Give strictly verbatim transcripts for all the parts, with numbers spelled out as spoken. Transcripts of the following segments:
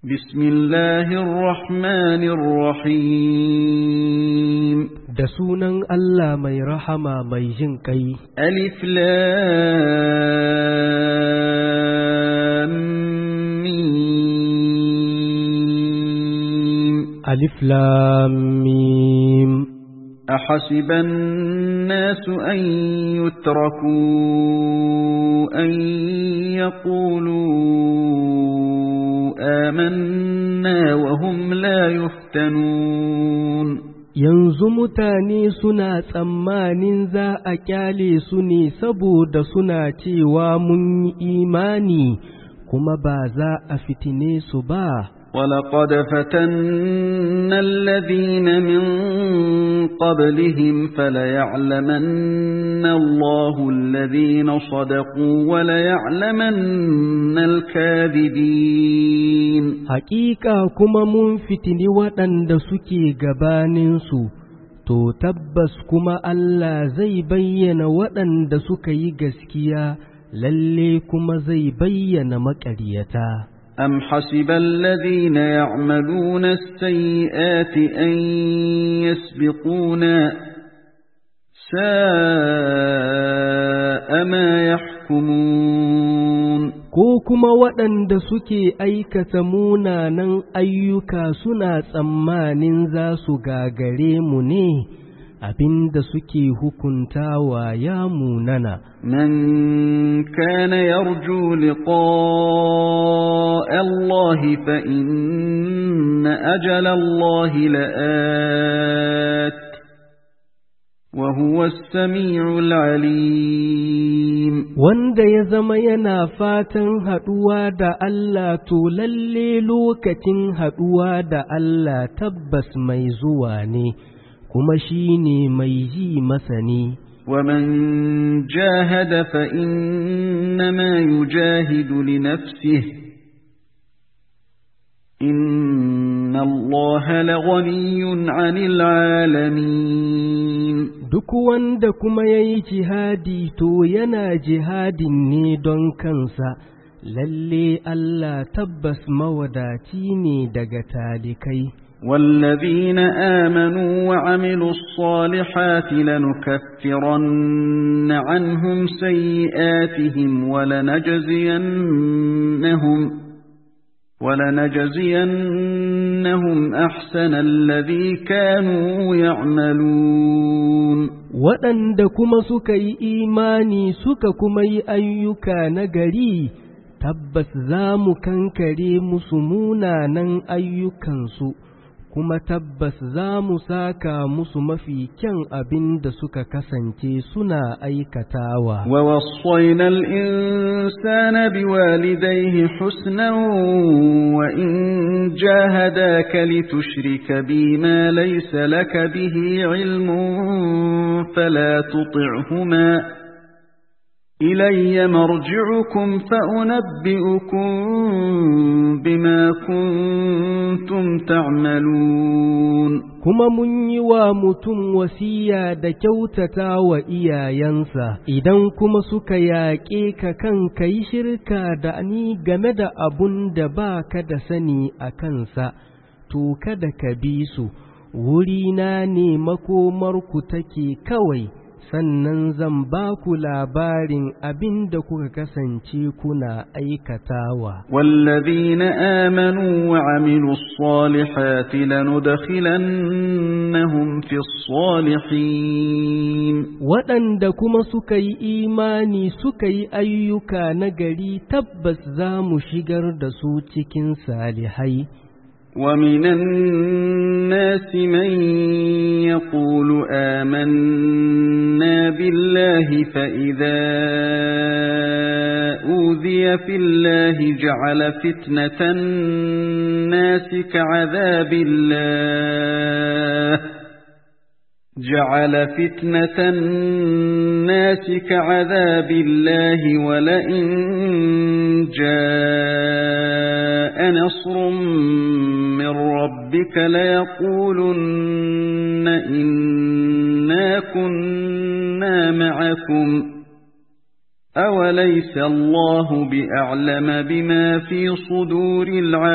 بسم الله الرحمن الرحيم da sunan Allah mai rahama mai jin kai. Alif lam mim Alif lam mim أحسب الناس أن يتركوا أن يقولوا آمنا وهم لا يفتنون yanzu mutane suna tsammanin za a kyale su ne saboda suna cewa mun yi imani kuma ba za a fitine su ba. ولقد فتنا الذين من قبلهم فليعلمن الله الذين صدقوا وليعلمن الكاذبين حقيقة كما من فتني waɗanda suke gabaninsu, to tabbas kuma Allah zai bayyana waɗanda suka yi gaskiya, lalle kuma zai bayyana maƙaryata. أم حسب الذين يعملون السيئات أن يسبقونا ساء ما يحكمون ko kuma waɗanda suke aikata munanan ayyuka suna tsammanin za su gagare mu ne, abinda suke hukuntawa ya munana. Man kana yarju liqa'a Allah fa inna ajala Allah la'at wa huwa as-sami'ul 'alim. Wanda ya zama yana fatan haɗuwa da Allah, to lalle lokacin haɗuwa da Allah tabbas mai zuwa ne, kuma shi ne mai ji masani. ومن جاهد فإنما يجاهد لنفسه إن الله لغني عن العالمين. duk wanda kuma yayi jihadi to yana jihadin ne don kansa, lalle Allah tabbas mawadaci ne daga talikai. والذين آمنوا وعملوا الصالحات لنكفرن عنهم سيئاتهم ولنجزينهم ولنجزينهم أحسن الذي كانوا يعملون. waɗanda kuma suka yi imani suka kuma yi ayyuka nagari, tabbas za mu kankare musu munanan ayyukansu, kuma tabbas za mu saka musu mafi kyan abin da suka kasance suna aikatawa. wa wassayna al-insana biwalidayhi husnan wa in jahadaka litushrika bima laysa laka bihi ilmun fala tuti'huma إلي مرجعكم فأنبئكم بما كنتم تعملون. kuma mun yi wa mutum wasiya da kyautata wa iyayensa, idan kuma suka yaƙe ka kan ka yi shirka da ni game da abun da ba ka da sani a kansa, to kada ka bi su, wurina ne makomarku take kawai. sannan zan ba ku labarin abin da kuka kasance kuna aikatawa. wallazina amanu wa amilus salihati lanudkhilannahum fis salihin. waɗanda kuma suka yi imani suka yi ayyuka nagari, tabbas za mu shigar da su cikin salihai. ومن الناس من يقول آمنا بالله فإذا أوذي في الله جعل فتنة الناس كعذاب الله جعل فتنة الناس كعذاب الله ولئن جاء نصر من ربك ليقولن إنا كنا معكم أوليس الله بأعلم بما في صدور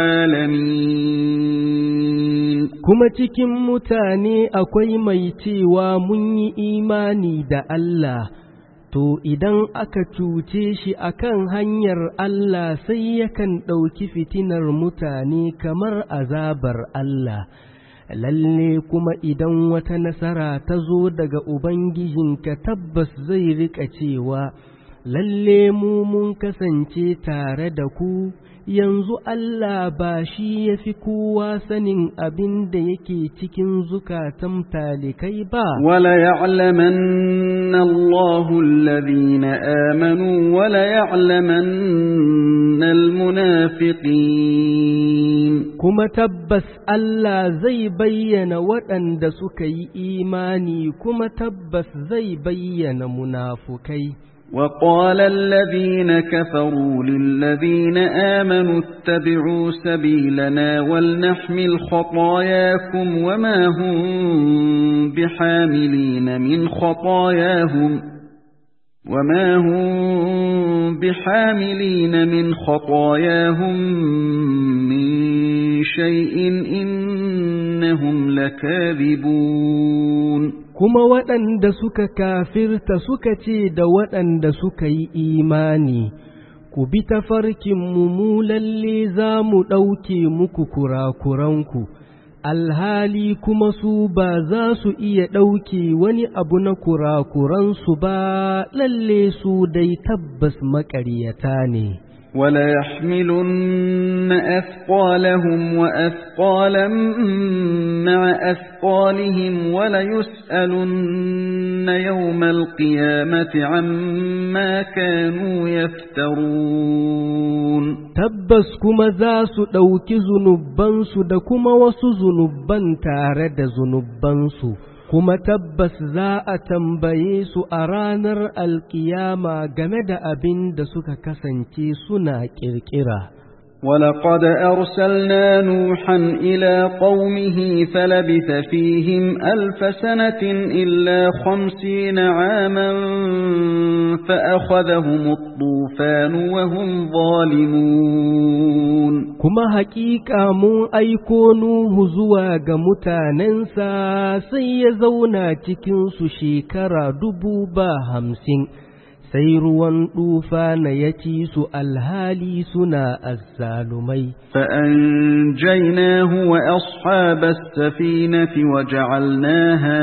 العالمين kuma cikin mutane akwai mai cewa mun yi imani da Allah, to idan aka cuce shi akan hanyar Allah sai yakan ɗauki fitinar mutane kamar azabar Allah. Lalle kuma idan wata nasara ta zo daga Ubangijinka tabbas zai riƙa cewa, lalle mu mun kasance tare da ku, yanzu Allah ba shi ya fi kowa sanin abin da yake cikin zukatan talikai ba. Wala ya'lamanna Allahu alladhina amanu wala ya'lamanna almunafiqin. Kuma tabbas Allah zai bayyana waɗanda suka yi imani, kuma tabbas zai bayyana munafukai. وقال الذين كفروا للذين آمنوا اتبعوا سبيلنا ولنحمل خطاياكم وما هم بحاملين من خطاياهم وما هم بحاملين من خطاياهم من شيء إنهم لكاذبون. Kuma waɗanda suka kafirta suka ce da waɗanda suka yi imani, ku bi tafarkinmu mu lalle za mu ɗauke muku kurakuranku, alhali kuma su ba za su iya ɗauke wani abu na kurakuransu ba, lalle su dai tabbas maƙaryata ne. وَلَيَحْمِلُنَّ أَثْقَالَهُمْ وَأَثْقَالًا مَعَ أَثْقَالِهِمْ وَلَيُسْأَلُنَّ يَوْمَ الْقِيَامَةِ عَمَّا كَانُوا يَفْتَرُونَ. tabbas kuma za su ɗauki zunubansu da kuma wasu zunuban tare da zunubansu, kuma tabbas za a tambaye su a ranar alkiyama game da abin da suka kasance suna ƙirƙira. ولقد أرسلنا نوحا إلى قومه فلبث فيهم ألف سنة إلا خمسين عاما فأخذهم الطوفان وهم ظالمون. كما حقيقة من أيكونوا زواج متاننسا سيزونا تكنس شيكرا دبوبا همسين sai ruwan tufana ya ci su alhali suna azzalumai. فأنجيناه وأصحاب السفينة وجعلناها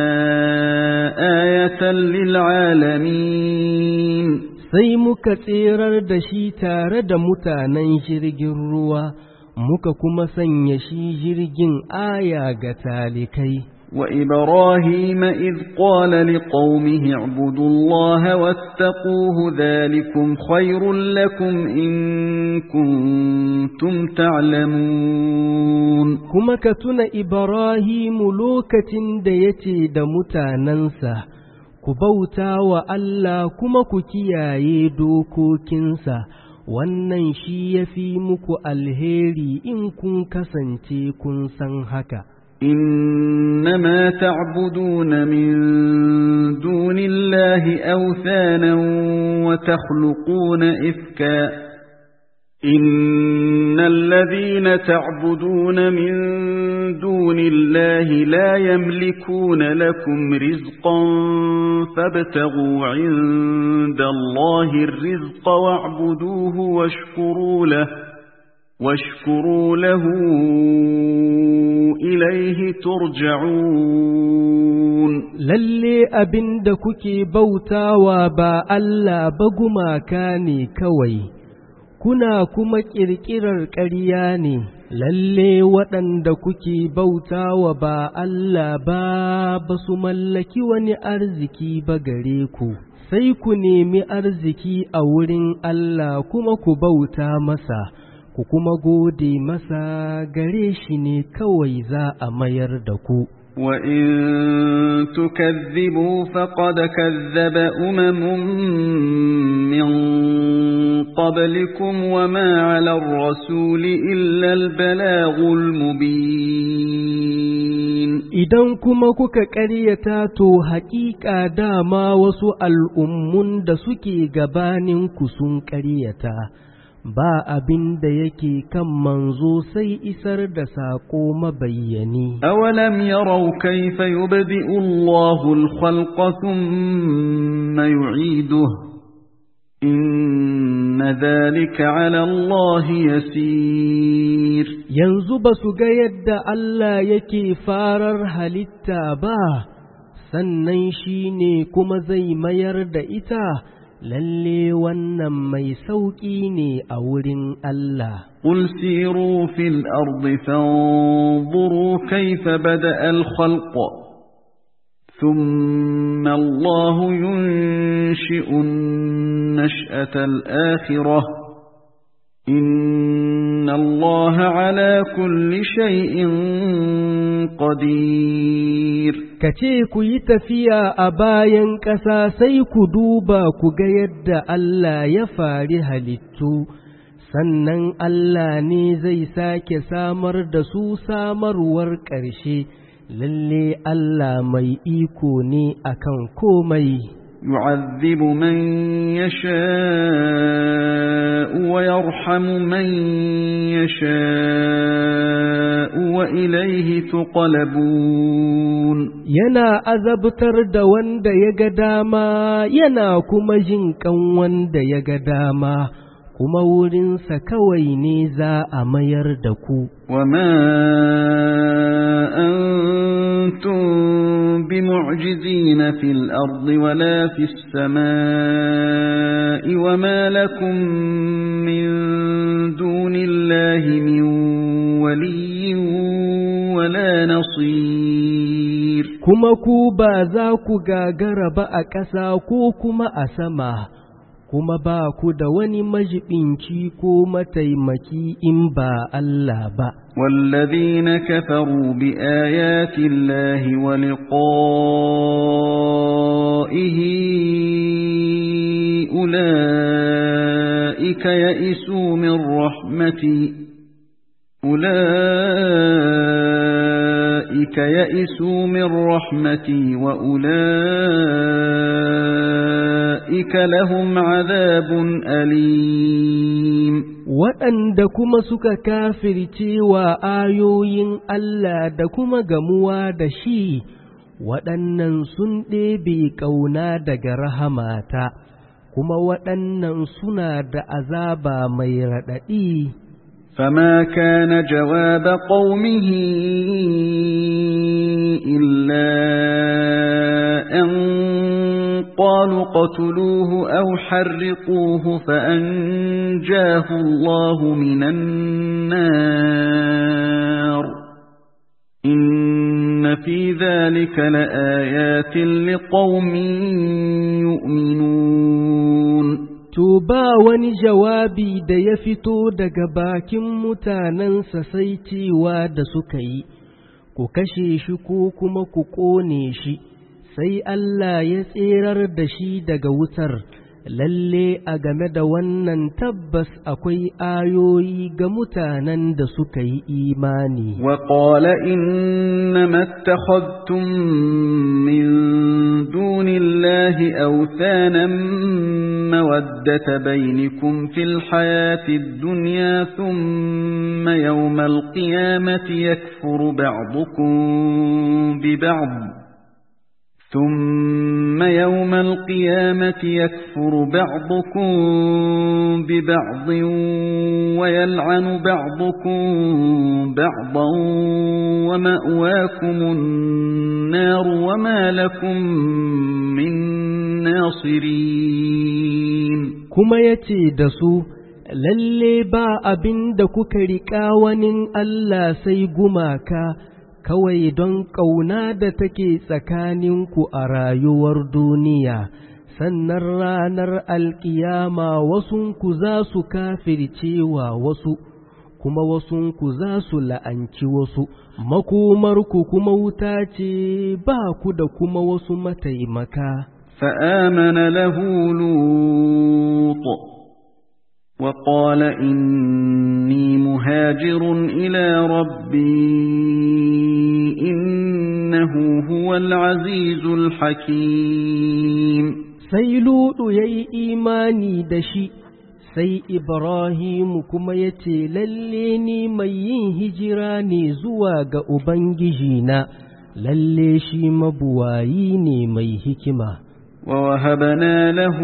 آية للعالمين. sai muka tserar da shi tare da mutanen jirgin ruwa, muka kuma sanya shi jirgin aya ga talikai. وإبراهيم إذ قال لقومه اعبدوا الله واتقوه ذلكم خير لكم إن كنتم تعلمون. كما كتن إبراهيم لوكة ديتي دمتاننسا كبوتا وألا كما كتياي دوكوكنسا wannan shi yafi muku alheri in kun kasance kun san haka. إنما تعبدون من دون الله أوثانا وتخلقون إفكا إن الذين تعبدون من دون الله لا يملكون لكم رزقا فابتغوا عند الله الرزق واعبدوه واشكروا له واشكروا له إليه ترجعون. lalle abinda kuke bautawa ba Allah ba gumaka ne kawai, kuna kuma ƙirƙirar ƙarya ne. Lalle waɗanda kuke bautawa ba Allah ba ba su mallaki wani arziki ba gare ku, sai ku nemi arziki a wurin Allah kuma ku bauta masa. ku kuma gode masa, gare shi ne kawai za a mayar da ku. وَإِن تُكَذِّبُوا فَقَدْ كَذَّبَ أُمَمٌ مِّن قَبْلِكُمْ وَمَا عَلَى الرَّسُولِ إِلَّا الْبَلَاغُ الْمُبِينُ. idan kuma kuka ƙaryata to haƙiƙa dama wasu al'ummun da suke gabaninku sun ƙaryata, ba abin da yake kan manzo sai isar da saƙo mabayyani. أولم يروا كيف يبدئ الله الخلق ثم يعيده إن ذلك على الله يسير. yanzu ba su ga yadda Allah yake farar halitta ba, sannan shi ne kuma zai mayar da ita, lalle wannan mai sauƙi ne a wurin Allah. قل سيروا في الأرض فانظروا كيف بدأ الخلق ثم الله ينشئ النشأة الآخرة إن الله على كل شيء قدير. kace ku yi tafiya a bayan ƙasa sai ku duba ku ga yadda Allah ya fari halittu, sannan Allah ne zai sake samar da su samarwar ƙarshe, lalle Allah mai iko ne akan komai. يعذب من يشاء ويرحم من يشاء وإليه تقلبون. yana azabtar da wanda ya ga dama, yana kuma jin kan wanda ya ga dama, kuma wurinsa kawai ne za a mayar da ku. وما أنتم بمعجزين في الأرض ولا في السماء وما لكم من دون الله من ولي ولا نصير. kuma ku ba za ku gagara ba a ƙasa ko kuma a sama, kuma ba ku da wani majibinci ko mataimaki in ba Allah ba. والذين كفروا بآيات الله ولقائه أولئك يئسوا من رحمتي أولئك يئسوا من رحمتي وأولئك لهم عذاب أليم. waɗanda kuma suka kafirce wa ayoyin Allah da kuma gamuwa da shi, waɗannan sun ɗebe ƙauna daga rahamata, kuma waɗannan suna da azaba mai raɗaɗi. فما كان جواب قومه إلا أن قالوا قتلوه أو حرقوه فأنجاه الله من النار إن في ذلك لآيات لقوم يؤمنون. To ba wani jawabi da ya fito daga bakin mutanensa sai cewa da suka yi, ku kashe shi ko kuma ku ƙone shi, sai Allah ya tserar da shi daga wutar. Lalle a game da wannan tabbas akwai ayoyi ga mutanen da suka yi imani. Wa qala innama attakhadhtum min dunillahi awthanan mawaddata bainakum fil hayatid dunya thumma yawmal qiyamati yakfuru ba'dukum bi ba'd ثم يوم القيامة يكفر بعضكم ببعض ويلعن بعضكم بعضا ومأواكم النار وما لكم من ناصرين. كما يتي دسو lalle ba abin da kuka riƙa wani Allah sai gumaka, kawai don ƙauna da take tsakaninku a rayuwar duniya, sannan ranar alƙiyama wasunku za su kafircewa wasu, kuma wasunku za su la'anci wasu, makomarku kuma wuta ce, ba ku da kuma wasu mataimaka. فآمن له لوط وقال إني مهاجر إلى ربي إن العزيز الحكيم. sai Luɗu ya yi imani da shi, sai Ibrahimu kuma ya ce, lalle ni mai yin hijira ne zuwa ga Ubangijina, lalle shi mabuwayi ne mai hikima. ووهبنا له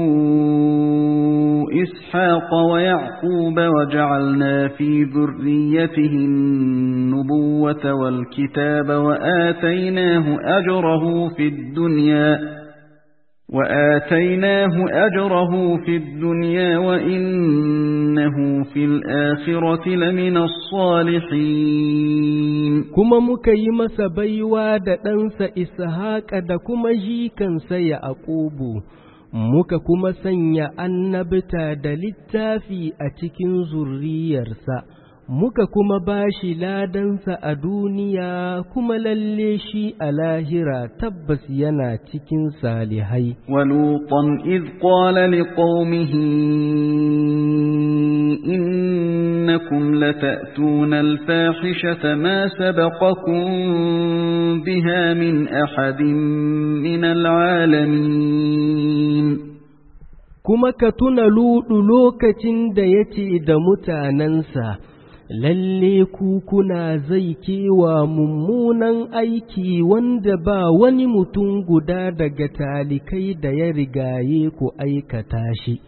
إسحاق ويعقوب وجعلنا في ذريته النبوة والكتاب وآتيناه أجره في الدنيا وآتيناه أجره في الدنيا وإنه في الآخرة لمن الصالحين. كما مكيم سبيوا دنس إسحاق دكما جيكا سيعقوب muka kuma sanya annabta da littafi a cikin zurriyarsa, muka kuma bashi ladansa a duniya, kuma lalle shi a lahira tabbas yana cikin salihai. Walutan iz qala liqaumihi innakum latatuna alfahishata ma sabaqakum biha min ahadin min alalamin. Kuma ka tuna Luɗu lokacin da ya ce da mutanensa, lalle ku kuna zai kewa mummunan aiki wanda ba wani mutum guda daga talikai da ya rigaye ku aikata shi.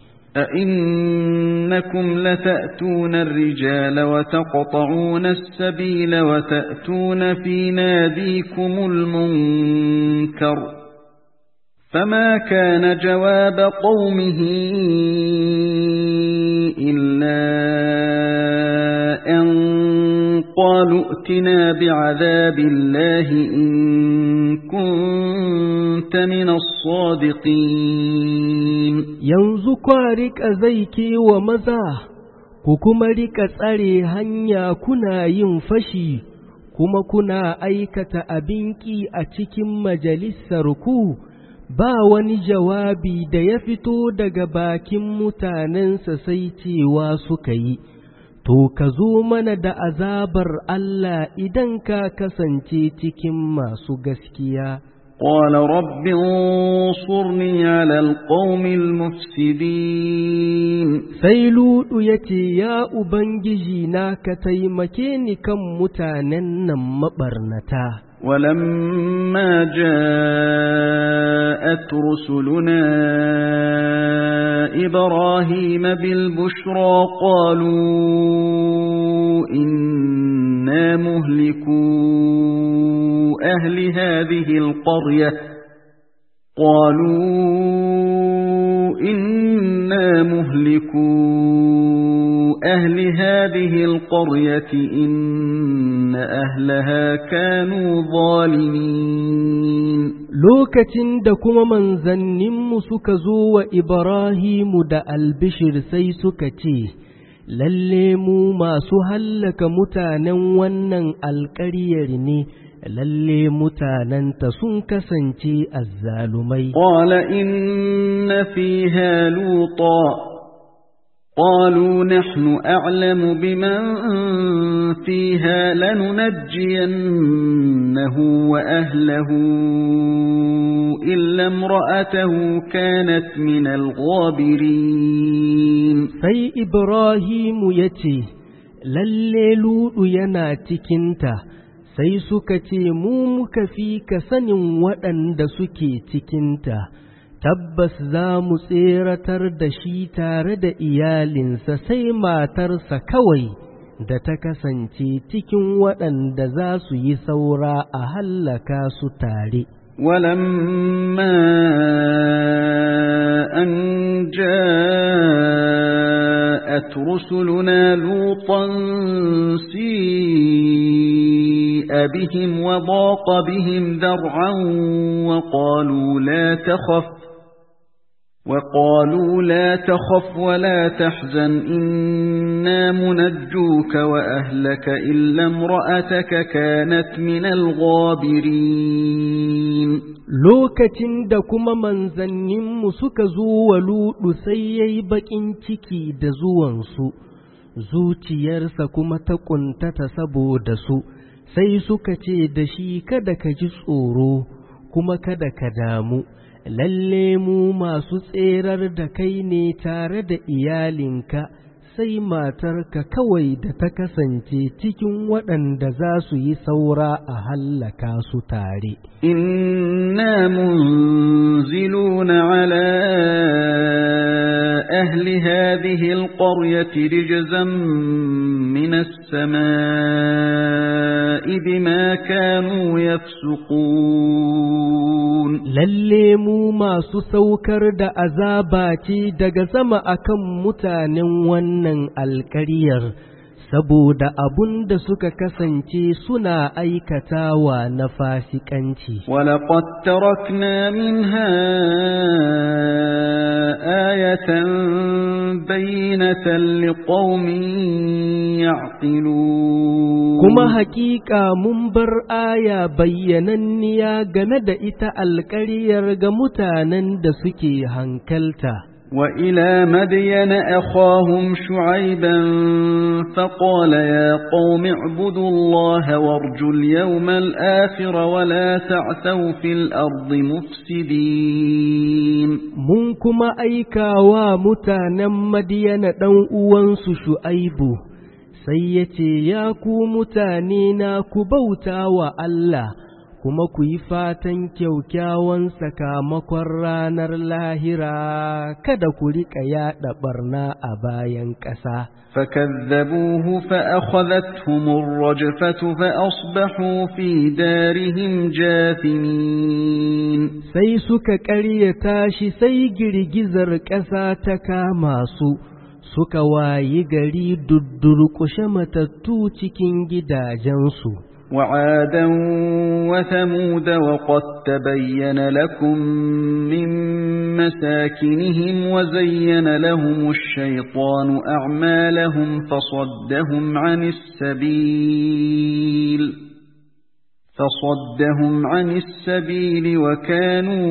أئنكم لتأتون الرجال وتقطعون السبيل وتأتون في ناديكم المنكر فما كان جواب قومه إلا أن قالوا ائتنا بعذاب الله إن كنت من الصادقين. yanzu kwa rika zaike wa maza ku kuma rika tsare hanya kuna yin fashi kuma kuna aikata abinki a cikin majalisar ku, ba wani jawabi da ya fito daga bakin mutanensa sai cewa suka yi, to ka zo mana da azabar Allah idan ka kasance cikin masu gaskiya. قال رب انصرني على القوم المفسدين. sai Luɗu ya ce, ya Ubangiji na ka taimake ni kan mutanen nan maɓarnata. ولما جاءت رسلنا إبراهيم بالبشرى قالوا إنا مهلكو أهل هذه القرية قالوا إنا مهلكو أهل هذه القرية إن أهلها كانوا ظالمين. lokacin da kuma manzanninmu suka zo wa Ibrahimu da albishir sai suka ce, lalle mu masu hallaka mutanen wannan alƙaryar ne, lalle mutanenta sun kasance azzalumai. Qala inna fiha luta قالوا نحن أعلم بمن فيها لننجينه وأهله إلا امرأته كانت من الغابرين. sai Ibrahimu ya ce, lalle Luɗu yana cikinta, sai suka ce mu muka fi ka sanin waɗanda suke cikinta. Tabbas za mu tseratar da shi tare da iyalinsa sai matarsa kawai da ta kasance cikin waɗanda za su yi saura a hallaka su tare. ولما أن جاءت رسلنا لوطا سيء بهم وضاق بهم ذرعا وقالوا لا تخف وقالوا لا تخف ولا تحزن إنا منجوك وأهلك إلا امرأتك كانت من الغابرين. lokacin da kuma manzanninmu suka zo wa Luɗu sai ya yi baƙin ciki da zuwansu, zuciyarsa kuma ta ƙuntata saboda su, sai suka ce da shi kada ka ji tsoro, kuma kada ka damu, lalle mu masu tserar da kai ne tare da iyalinka, sai matarka kawai da ta kasance cikin waɗanda za su yi saura a hallaka su tare. Inna munziluna ala ahli hadhihi alqaryati rijzan min as-samaa'i bima kanu yafsuqun. Lalle mu masu saukar da azaba ce daga sama akan mutanen wannan alƙaryar saboda abun da suka kasance suna aikatawa na fasikanci. Walaqad tarakna minha ayatan bayyinatan liqaumin ya'qilun. Kuma hakika mun bar aya bayyananniya game da ita alƙaryar ga mutanen da suke hankalta. وإلى مدين أخاهم شعيبا فقال يا قوم اعبدوا الله وارجوا اليوم الآخر ولا تعثوا في الأرض مفسدين. منكم أيكا ومتانا مدين دون شعيب سيتي ياكو متانينا كبوتا وألا kuma ku yi fatan kyaukyawan sakamakon ranar lahira, kada ku riƙa yaɗa ɓarna a bayan ƙasa. فكذبوه فأخذتهم الرجفة فأصبحوا في دارهم جاثمين. sai suka ƙaryata shi sai girgizar ƙasa ta kama su, suka wayi gari duddurƙushe matattu cikin gidajensu. وعادا وثمود وقد تبين لكم من مساكنهم وزين لهم الشيطان أعمالهم فصدهم عن السبيل فصدهم عن السبيل وكانوا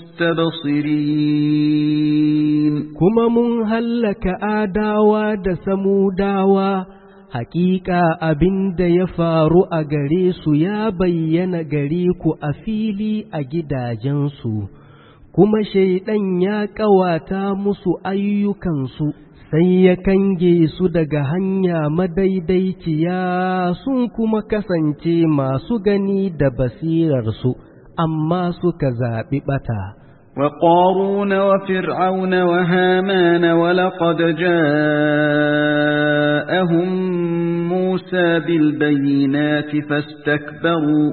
مستبصرين. كما من هلك آداوا دسموداوا Hakika abin da ya faru a gare su ya bayyana gare ku a fili a gidajensu, kuma Shaiɗan ya ƙawata musu ayyukansu, sai ya kange su daga hanya madaidaiciya, sun kuma kasance masu gani da basirarsu, amma suka zaɓi ɓata. وقارون وفرعون وهامان ولقد جاءهم موسى بالبينات فاستكبروا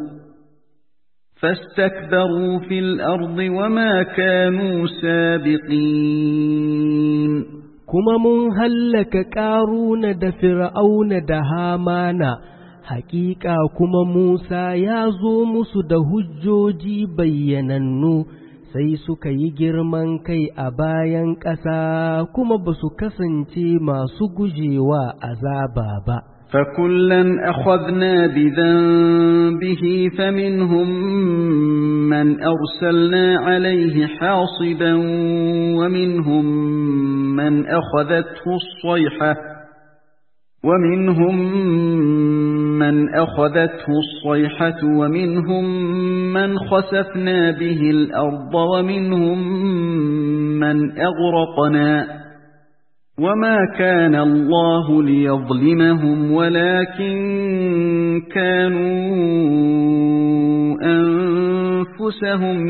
فاستكبروا في الأرض وما كانوا سابقين. كما من هلك قارون دا فرعون دا هامان حقيقة كما موسى يازو مسو دا هجوجي بيننو sai suka yi girman kai a bayan ƙasa kuma ba su kasance masu gujewa azaba ba. فَكُلًّا أَخَذْنَا بِذَنبِهِ فَمِنْهُمْ مَنْ أَرْسَلْنَا عَلَيْهِ حَاصِبًا وَمِنْهُمْ مَنْ أَخَذَتْهُ الصَّيْحَةُ وَمِنْهُمْ مَنْ أَخَذَتْهُ الصَّيْحَةُ وَمِنْهُمْ مَنْ خَسَفْنَا بِهِ الْأَرْضَ وَمِنْهُمْ مَنْ أَغْرَقْنَا وَمَا كَانَ اللَّهُ لِيَظْلِمَهُمْ وَلَكِنْ كَانُوا أَنفُسَهُمْ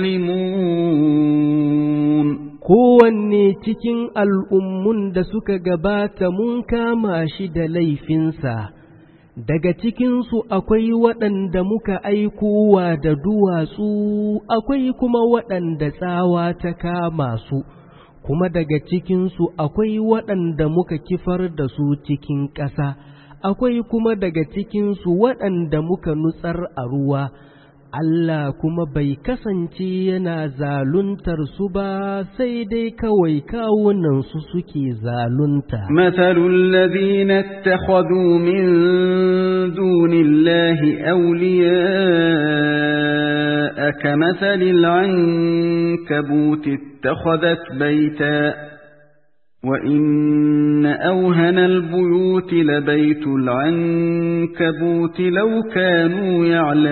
يَظْلِمُونَ. Kowanne cikin al'ummun da suka gabata mun kama shi da laifinsa, daga cikinsu akwai waɗanda muka aikowa da duwatsu, akwai kuma waɗanda tsawa ta kama su, kuma daga cikinsu akwai waɗanda muka kifar da su cikin ƙasa, akwai kuma daga cikinsu waɗanda muka nutsar a ruwa. Allah kuma bai kasance yana zaluntar su ba, sai dai kawai kawunansu suke zalunta. Mathalul ladhina ittakhadhu min dunillahi awliya'a kamathalil ankabuti ittakhadhat bayta وإن أوهن البيوت لبيت العنكبوت لو كانوا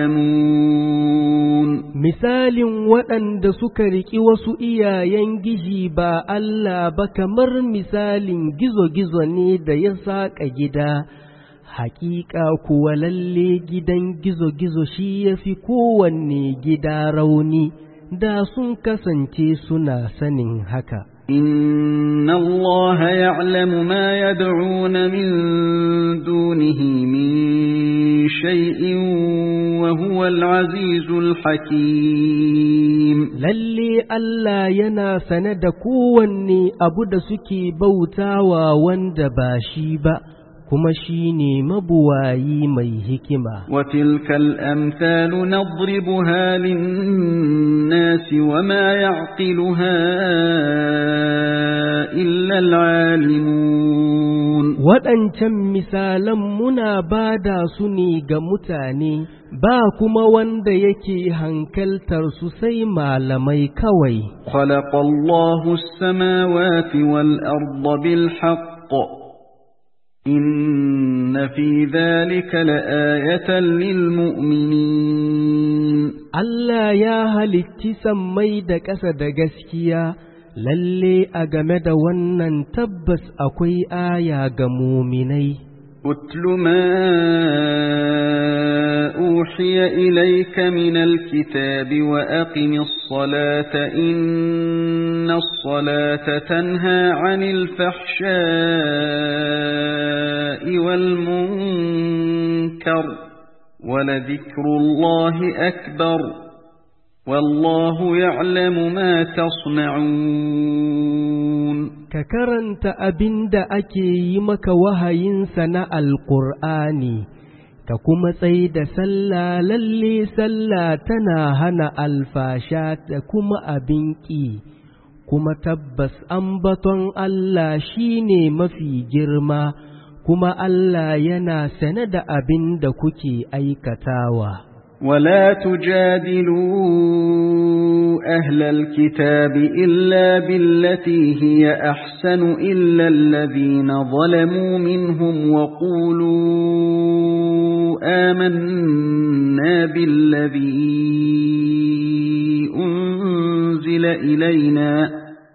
يعلمون misalin waɗanda suka riƙi wasu iyayen giji ba Allah ba kamar misalin gizo-gizo ne da ya saƙa gida, haƙiƙa kuwa lalle gidan gizo-gizo shi ya fi kowanne gida rauni, da sun kasance suna sanin haka. إن الله يعلم ما يدعون من دونه من شيء وهو العزيز الحكيم lalle Allah yana sane da kowanne abu da suke bautawa wanda ba shi ba, kuma shi ne mabuwayi mai hikima. وتلك الأمثال نضربها للناس وما يعقلها إلا العالمون waɗancan misalan muna bada su ne ga mutane, ba kuma wanda yake hankaltar su sai malamai kawai. خلق الله السماوات والأرض بالحق إن في ذلك لآية للمؤمنين Allah ya halicci sammai da ƙasa da gaskiya, lalle a game da wannan tabbas akwai aya ga muminai. أتل ما أوحي إليك من الكتاب وأقم الصلاة إن الصلاة تنهى عن الفحشاء والمنكر ولذكر الله أكبر والله يعلم ما تصنعون Ka karanta abin da ake yi maka wahayinsa na Alƙur'ani, ka kuma tsai da sallah, lalle sallah tana hana alfasha da kuma abin ƙi, kuma tabbas ambaton Allah shi ne mafi girma, kuma Allah yana sane da abin da kuke aikatawa. ولا تجادلوا أهل الكتاب إلا بالتي هي أحسن إلا الذين ظلموا منهم وقولوا آمنا بالذي أنزل إلينا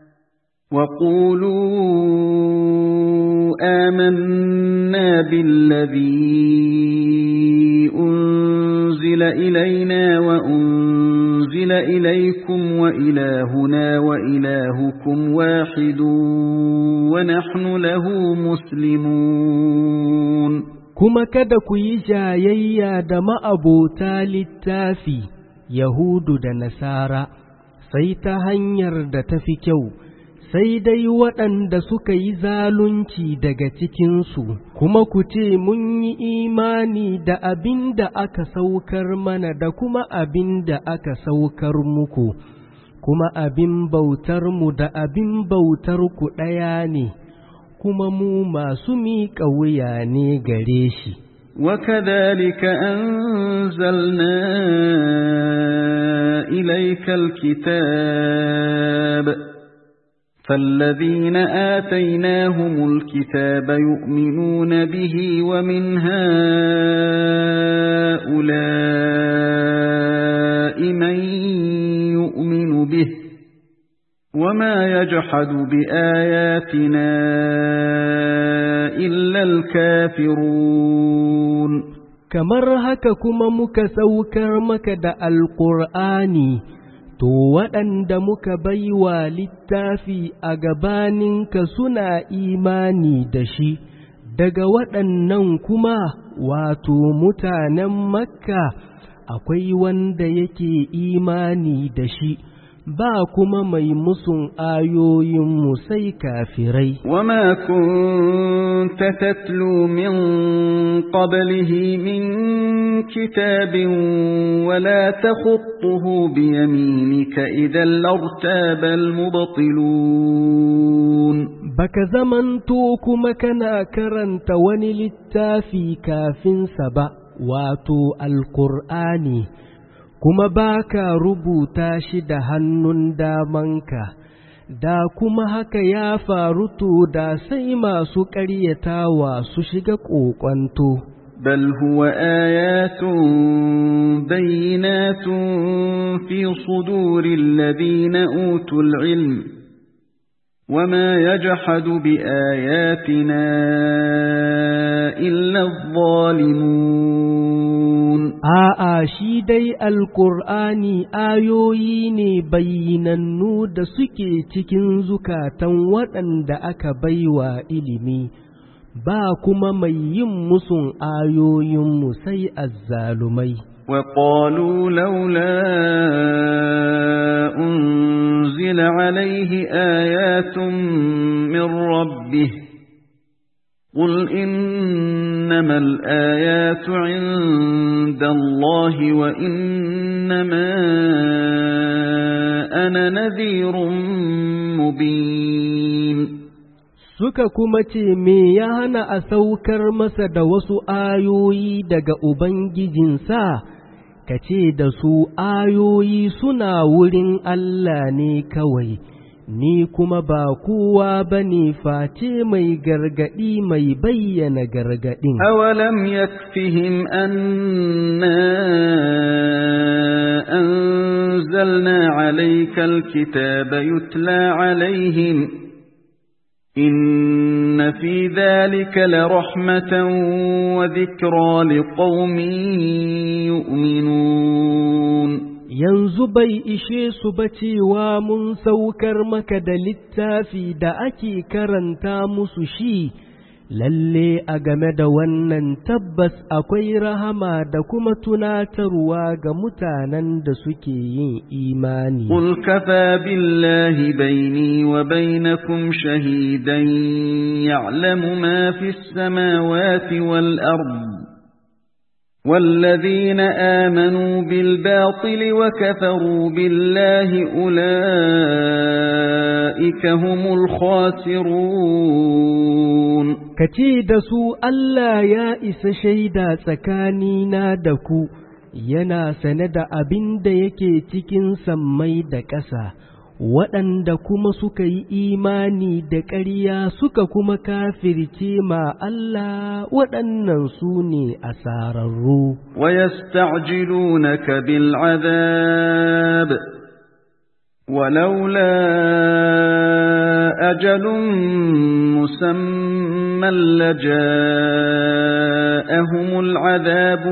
وقولوا آمنا بالذي أنزل إلينا وأنزل إليكم وإلهنا وإلهكم واحد ونحن له مسلمون kuma kada ku yi jayayya da ma'abota littafi, Yahudu da Nasara, sai ta hanyar da ta fi kyau, sai dai waɗanda suka yi zalunci daga cikinsu, kuma ku ce mun yi imani da abin da aka saukar mana da kuma abin da aka saukar muku, kuma abin bautarmu da abin bautarku ɗaya ne, kuma mu masu miƙa wuya ne gare shi. وكذلك أنزلنا إليك الكتاب فالذين آتيناهم الكتاب يؤمنون به ومن هؤلاء من يؤمن به وما يجحد بآياتنا إلا الكافرون kamar haka kuma muka saukar maka da alƙur'ani, to waɗanda muka baiwa littafi a gabaninka suna imani da shi, daga waɗannan kuma wato mutanen Makka akwai wanda yake imani da shi, ba kuma mai musun ayoyinmu sai kafirai. وما كنت تتلو من قبله من كتاب ولا تخطه بيمينك إذا لارتاب المبطلون baka zamanto kuma kana karanta wani littafi kafinsa ba, wato Alƙur'ani, kuma ba ka rubuta shi da hannun damanka, da kuma haka ya faru to da sai masu ƙaryatawa su shiga ƙoƙwanto. بل هو آيات بينات في صدور الذين أوتوا العلم وما يجحد بآياتنا إلا الظالمون. A'a shi dai Alƙur'ani ayoyi ne bayyanannu da suke cikin zukatan waɗanda aka baiwa ilimi, ba kuma mai yin musun ayoyinmu sai azzalumai. وقالوا لولا أنزل عليه آيات من ربه قل إنما الآيات عند الله وإنما أنا نذير مبين. Suka kuma ce, Me ya hana a saukar masa da wasu ayoyi daga Ubangijinsa, ka ce da su ayoyi suna wurin Allah ne kawai, ni kuma ba kowa ba ne face mai gargaɗi mai bayyana gargaɗin. Awalam yakfihim anna anzalna alayka alkitaba yutla alayhim إن في ذلك لرحمة وذكرى لقوم يؤمنون. yanzu bai ishe su ba cewa mun saukar maka da littafi da ake karanta musu shi, lalle a game da wannan tabbas akwai rahama da kuma tunatarwa ga mutanen da suke yin imani. Qul kafa billahi baini wa bainakum shahidan ya'lamu ma fis samawati wal ard والذين آمنوا بالباطل وكفروا بالله أولئك هم الخاسرون. kace da su Allah ya isa shaida tsakanina da ku, yana sane da abin da yake cikin sammai da ƙasa, waɗanda kuma suka yi imani da ƙarya suka kuma kafirce ma Allah, waɗannan su ne asararru. Wa yasta'jilunaka bil azab ولولا أجل مسمى لجاءهم العذاب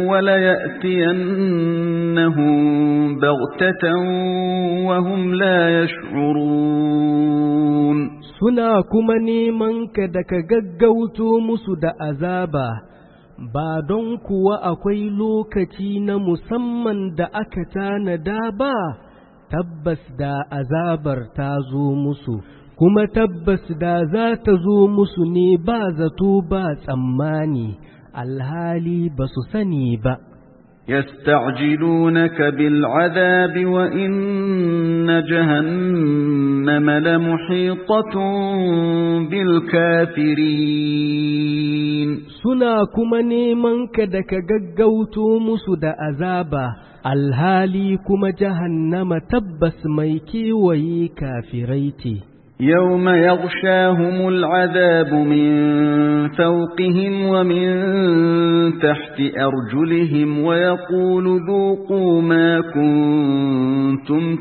وليأتينهم بغتة وهم لا يشعرون. suna kuma neman ka da ka gaggauto musu da azaba, ba don kuwa akwai lokaci na musamman da aka tanada ba, tabbas da azabar ta zo musu, kuma tabbas da za ta zo musu ne ba zato ba tsammani, alhali ba su sani ba. يستعجلونك بالعذاب وإن جهنم لمحيطة بالكافرين. suna kuma neman ka da ka gaggauto musu da azaba, alhali kuma jahannama tabbas mai kewaye kafirai ce. يوم يغشاهم العذاب من فوقهم ومن تحت أرجلهم ويقول ذوقوا ما كنتم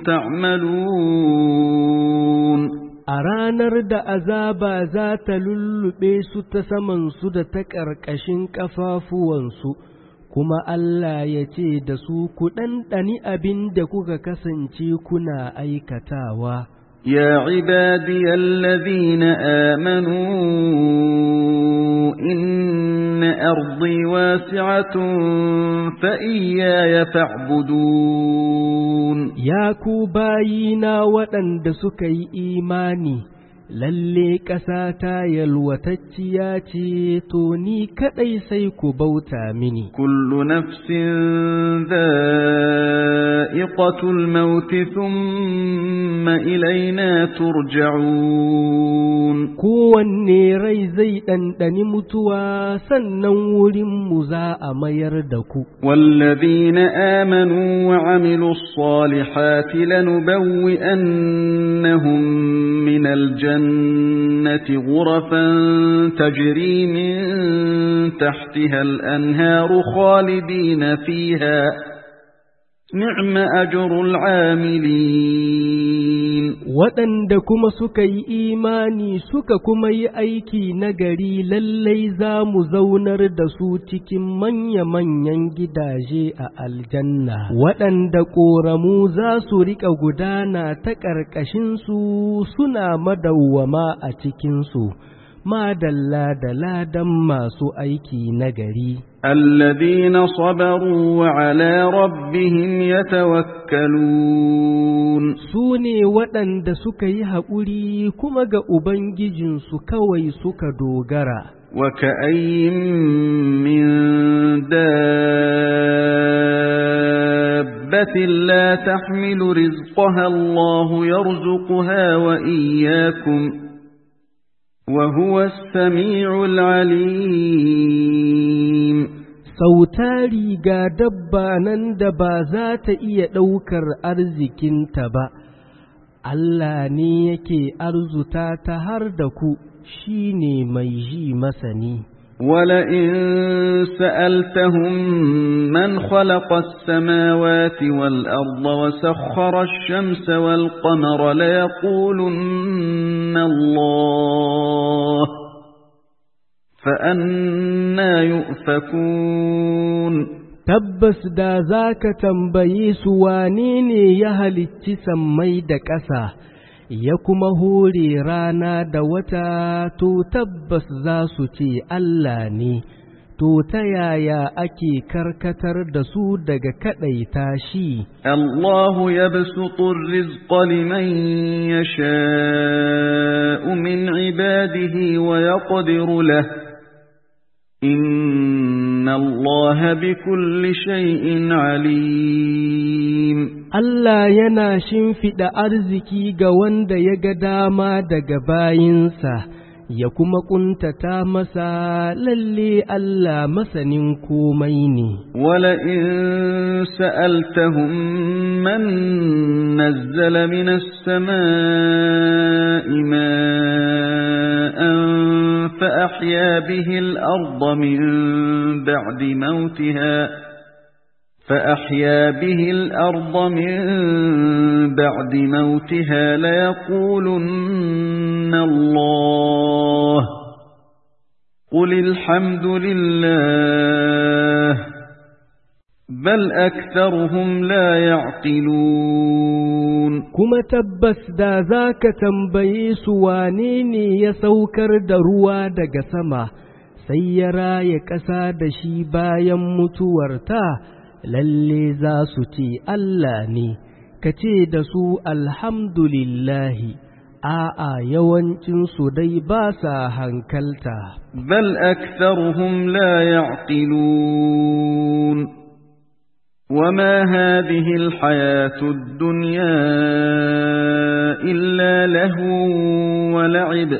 تعملون. a ranar da azaba za ta lullube su ta samansu da ta ƙarƙashin ƙafafuwansu, kuma Allah ya ce da su ku ɗanɗani abin da kuka kasance kuna aikatawa. يا عبادي الذين آمنوا إن أرضي واسعة فإياي فاعبدون. يا كوباينا وأند سكي إيماني lalle ƙasa ta yalwatacciya ce, to ni kaɗai sai ku bauta mini. Kullu nafsin dha'iqatul maut thumma ilayna turja'un. Kowanne rai zai ɗanɗani mutuwa, sannan wurin mu za a mayar da ku. Walladhina amanu wa amilus salihati lanubawwi'annahum minal jannati الجنة غرفا تجري من تحتها الأنهار خالدين فيها نعم أجر العاملين. waɗanda kuma suka yi imani suka kuma yi aiki nagari, lallai za mu zaunar da su cikin manya-manyan gidaje a aljanna, waɗanda ƙoramu za su riƙa gudana ta ƙarƙashinsu suna madawwama a cikinsu. Madalla da ladan masu aiki nagari. الذين صبروا وعلى ربهم يتوكلون. Sune waɗanda suka yi haƙuri kuma ga Ubangijinsu kawai suka dogara. وكأين من دابة لا تحمل رزقها الله يرزقها وإياكم وهو السميع العليم. Sautari ga dabba nan da ba za ta iya ɗaukar arzikinta ba, Allah ne yake arzuta ta har da ku, shi ne mai ji masani. ولئن سألتهم من خلق السماوات والأرض وسخر الشمس والقمر ليقولن الله فأنا يؤفكون. Tabbas da za ka tambaye su wane ne ya halicci sammai da ƙasa, ya kuma hore rana da wata, to tabbas za su ce Allah ne, to ta yaya ake karkatar da su daga kaɗaita shi? Allahu yabsutu rizqa liman yasha'u min ibadihi wa yaqdiru lahu inna Allaha bikulli shay'in alim. Allah yana shimfiɗa arziki ga wanda ya ga dama daga bayinsa, ya kuma ƙuntata masa, lalle Allah masanin komai ne. Wala in sa'altahum man nazzala minas samaa'i ma'an fa ahya bihi al-ardha min ba'di mawtiha فأحيا به الأرض من بعد موتها ليقولن الله قل الحمد لله بل أكثرهم لا يعقلون. كما تبس دا ذاك تنبيس وانيني يسوكر دروا دق سما سيرا يكسا دشي بايا متورتا lalle za su ce Allah ne, ka ce da su alhamdulillahi, a'a yawancinsu dai ba sa hankalta. Bal aktharuhum la ya'qilun. Wama hadhihi alhayatu ad-dunya illa lahu wa la'ib.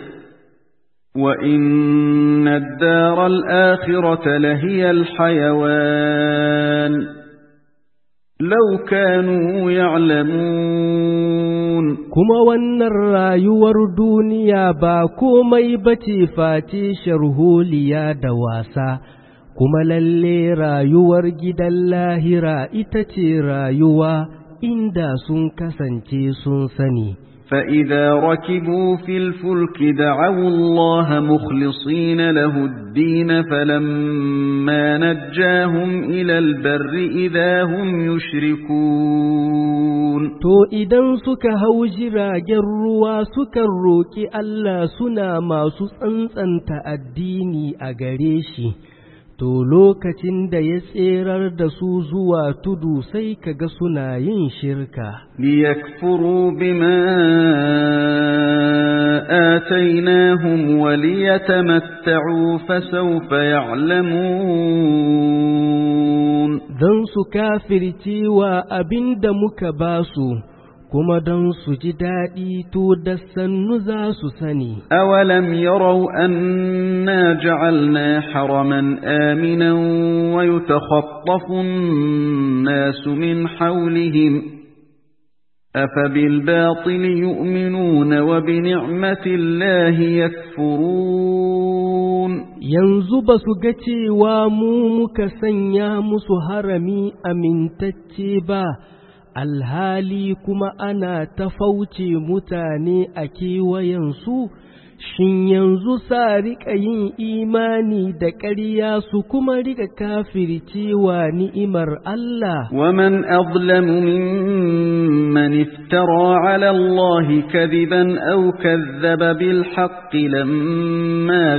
وَإِنَّ الدَّارَ الْآخِرَةَ لَهِيَ الْحَيَوَانُ لَوْ كَانُوا يَعْلَمُونَ. كما وَأَنَّ الرَّايُوَرُ دُنْيَا باكومي بتي فاتي شرهوليا دواسا كما للي رايوار جد الله رائتتي رايوا إندا سنكسنتي سنسني. فإذا ركبوا في الفلك دعوا الله مخلصين له الدين فلما نجاهم إلى البر إذا هم يشركون. تو إذن سك هوجرا جروا سك الروكي ألا سنا ما سنسنت الديني أغريشي. to lokacin da ya tserar da su zuwa tudu sai kaga suna yin shirka. liyakfuru bima atainahum wa liyatamatta'u fasawfa ya'lamun. Don su kafirci wa abinda muka basu, kuma don su ji daɗi to da sannu za su sani. Awalam yarau anna ja'alna haraman aminan wa yutakhattafu an-nasu min hawlihim afabil batili yu'minuna wa bi ni'mati Allahi yakfurun. Yanzu ba su ga cewa mu muka sanya musu harami amintacce ba, alhali kuma ana ta fauce mutane a kewayensu, shin yanzu sa riƙa yin imani da ƙarya su kuma riƙa kafircewa ni'imar Allah? ومن أظلم ممن افترى على الله كذبا أو كذب بالحق لما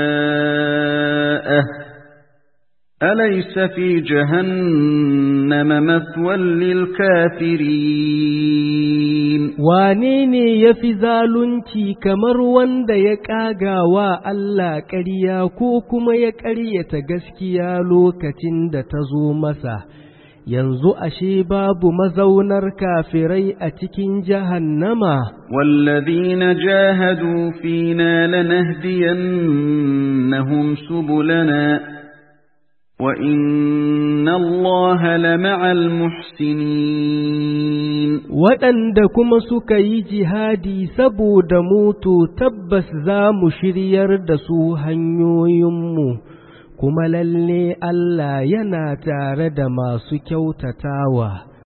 جاءه أليس في جهنم مثوى للكافرين. wane ne ya fi zalunci kamar wanda ya ƙaga wa Allah ƙarya ko kuma ya ƙaryata gaskiya lokacin da ta zo masa? Yanzu ashe babu mazaunar kafirai a cikin jahannama. والذين جاهدوا فينا لنهدينهم سبلنا وَإِنَّ اللَّهَ لَمَعَ الْمُحْسِنِينَ. waɗanda kuma suka yi jihadi saboda mutu tabbas za mu shiryar da su hanyoyinmu, kuma lalle Allah yana tare da masu kyautatawa.